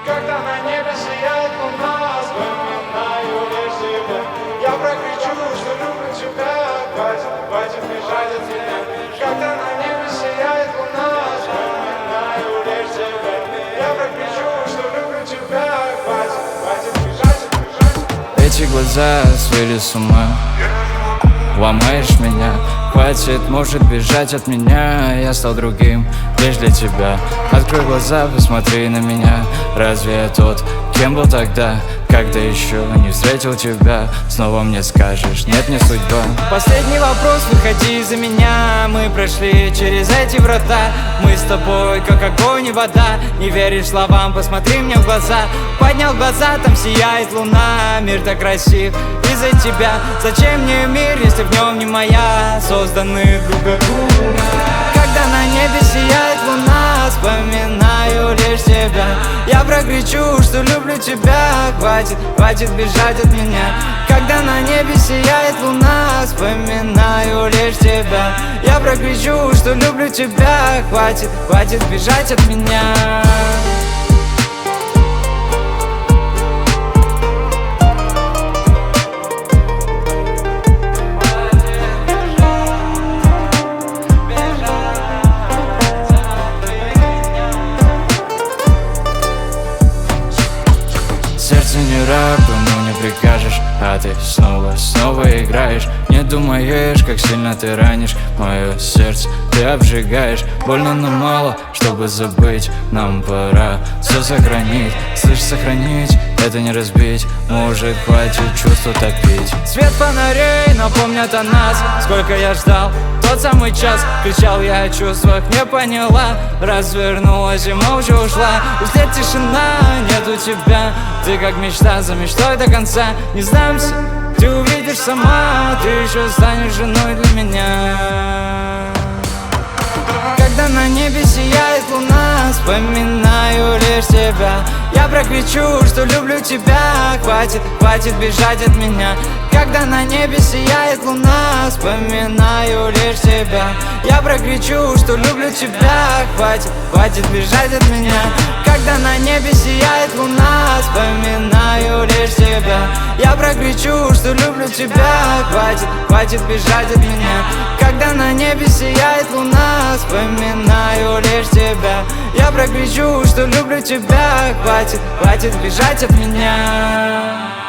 Когда на небе сияет луна, вспоминаю лишь тебя. Я прокричу, что люблю тебя. Хватит бежать от меня. Когда на небе сияет луна, вспоминаю лишь тебя. Я прокричу, что люблю тебя. Хватит бежать. Эти глаза свели с ума. Ломаешь меня, хватит, может бежать от меня. Я стал другим лишь для тебя. Открой глаза, посмотри на меня. Разве я тот, кем был тогда? Когда еще не встретил тебя, снова мне скажешь, нет, не судьба. Последний вопрос, выходи за меня. Мы прошли через эти врата. Мы с тобой, как огонь и вода. Не веришь словам, посмотри мне в глаза. Поднял глаза, там сияет луна. Мир так красив из-за тебя. Зачем мне мир, если в нем не моя? Созданы друг для друга. Когда на небе сияет луна, вспоминаю лишь тебя. Я прокричу, что люблю тебя. Хватит бежать от меня. Когда на небе сияет луна, вспоминаю лишь тебя. Я прокричу, что люблю тебя. Хватит бежать от меня. Сердце не раб, ему не прикажешь. А ты снова играешь. Не думаешь, как сильно ты ранишь мое сердце, ты обжигаешь. Больно, но мало, чтобы забыть. Нам пора все сохранить. Слышь, сохранить, это не разбить. Может, хватит чувства топить. Свет фонарей напомнят о нас. Сколько я ждал тот самый час. Кричал я о чувствах, не поняла. Развернулась и молча ушла. Вслед тишина, нету тебя. Ты как мечта, за мечтой до конца. Не сдамся, ты увидишь сама. Ты еще станешь женой для меня. Когда на небе сияет луна, вспоминаю лишь тебя. Я прокричу, что люблю тебя. Хватит бежать от меня. Когда на небе сияет луна, вспоминаю лишь тебя. Я прокричу, что люблю тебя. Хватит бежать от меня. Когда на небе сияет луна, вспоминаю лишь тебя. Я прокричу, что люблю тебя. Хватит бежать от меня. Когда на небе сияет луна, вспоминаю лишь тебя. Я прокричу, что люблю тебя. Хватит бежать от меня.